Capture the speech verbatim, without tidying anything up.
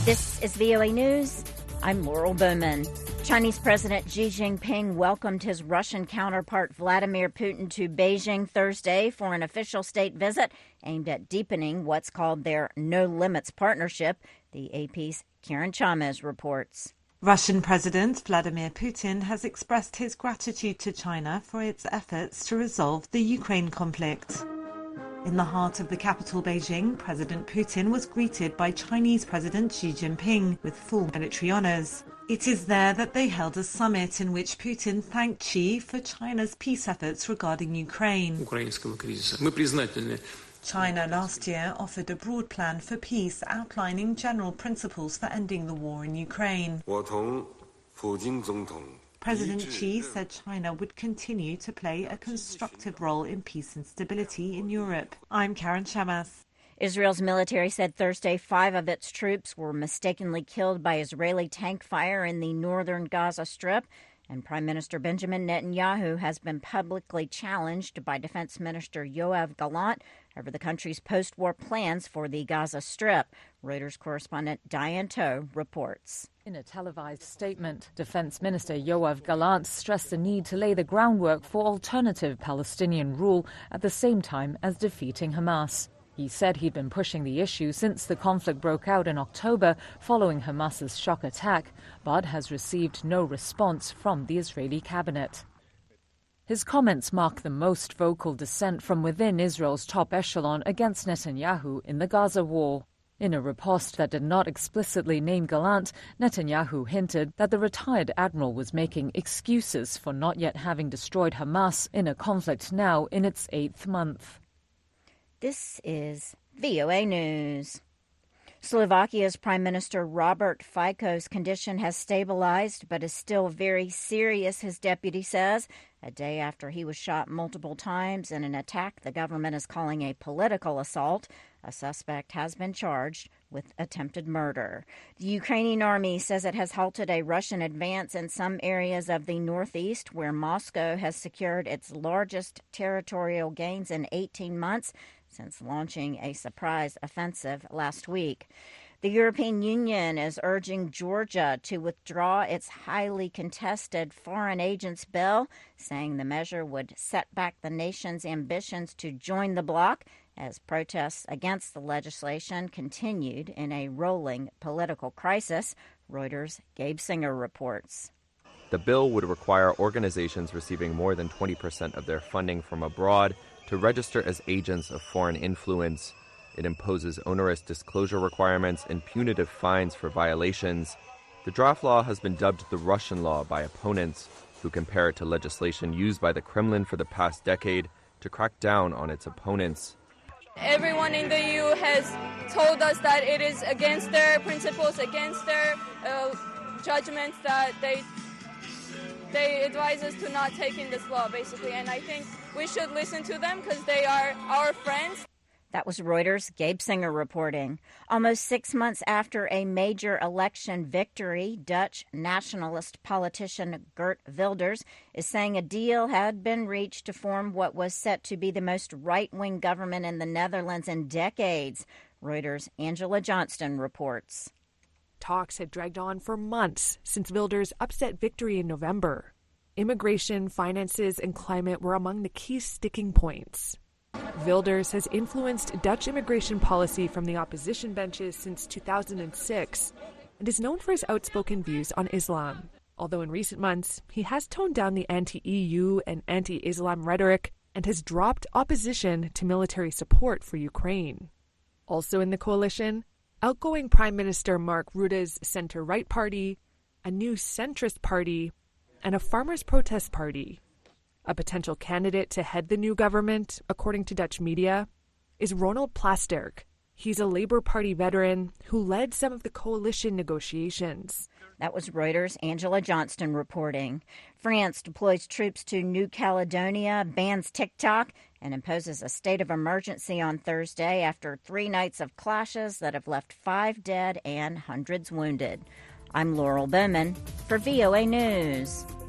This is V O A News. I'm Laurel Bowman. Chinese President Xi Jinping welcomed his Russian counterpart Vladimir Putin to Beijing Thursday for an official state visit aimed at deepening what's called their No Limits partnership, the A P's Karen Chalmers reports. Russian President Vladimir Putin has expressed his gratitude to China for its efforts to resolve the Ukraine conflict. In the heart of the capital, Beijing, President Putin was greeted by Chinese President Xi Jinping with full military honors. It is there that they held a summit in which Putin thanked Xi for China's peace efforts regarding Ukraine. China last year offered a broad plan for peace outlining general principles for ending the war in Ukraine. President Xi said China would continue to play a constructive role in peace and stability in Europe. I'm Karen Chalmers. Israel's military said Thursday five of its troops were mistakenly killed by Israeli tank fire in the northern Gaza Strip, and Prime Minister Benjamin Netanyahu has been publicly challenged by Defense Minister Yoav Gallant over the country's post-war plans for the Gaza Strip. Reuters correspondent Diane Toe reports. In a televised statement, Defense Minister Yoav Gallant stressed the need to lay the groundwork for alternative Palestinian rule at the same time as defeating Hamas. He said he'd been pushing the issue since the conflict broke out in October following Hamas's shock attack, but has received no response from the Israeli cabinet. His comments mark the most vocal dissent from within Israel's top echelon against Netanyahu in the Gaza war. In a riposte that did not explicitly name Gallant, Netanyahu hinted that the retired admiral was making excuses for not yet having destroyed Hamas in a conflict now in its eighth month. This is V O A News. Slovakia's Prime Minister Robert Fico's condition has stabilized but is still very serious, his deputy says, a day after he was shot multiple times in an attack the government is calling a political assault. A suspect has been charged with attempted murder. The Ukrainian army says it has halted a Russian advance in some areas of the northeast, where Moscow has secured its largest territorial gains in eighteen months since launching a surprise offensive last week. The European Union is urging Georgia to withdraw its highly contested foreign agents bill, saying the measure would set back the nation's ambitions to join the bloc as protests against the legislation continued in a rolling political crisis. Reuters' Gabe Singer reports. The bill would require organizations receiving more than twenty percent of their funding from abroad to register as agents of foreign influence. It imposes onerous disclosure requirements and punitive fines for violations. The draft law has been dubbed the Russian law by opponents, who compare it to legislation used by the Kremlin for the past decade to crack down on its opponents. Everyone in the E U has told us that it is against their principles, against their uh, judgments, that they they advise us to not take in this law, basically. And I think we should listen to them because they are our friends. That was Reuters' Gabe Singer reporting. Almost six months after a major election victory, Dutch nationalist politician Geert Wilders is saying a deal had been reached to form what was set to be the most right-wing government in the Netherlands in decades. Reuters' Angela Johnston reports. Talks had dragged on for months since Wilders' upset victory in November. Immigration, finances, and climate were among the key sticking points. Wilders has influenced Dutch immigration policy from the opposition benches since two thousand six and is known for his outspoken views on Islam. Although in recent months, he has toned down the anti-E U and anti-Islam rhetoric and has dropped opposition to military support for Ukraine. Also in the coalition, outgoing Prime Minister Mark Rutte's centre-right party, a new centrist party, and a farmers' protest party. A potential candidate to head the new government, according to Dutch media, is Ronald Plasterk. He's a Labour Party veteran who led some of the coalition negotiations. That was Reuters' Angela Johnston reporting. France deploys troops to New Caledonia, bans TikTok, and imposes a state of emergency on Thursday after three nights of clashes that have left five dead and hundreds wounded. I'm Laurel Bowman for V O A News.